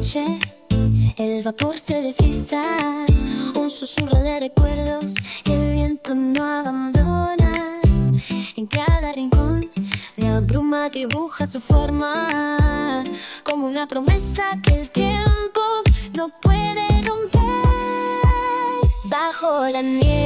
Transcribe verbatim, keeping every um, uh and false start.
noche el vapor se desliza, un susurro de recuerdos que el viento no abandona. En cada rincón la bruma dibuja su forma, como una promesa que el tiempo no puede romper. Bajo la nieve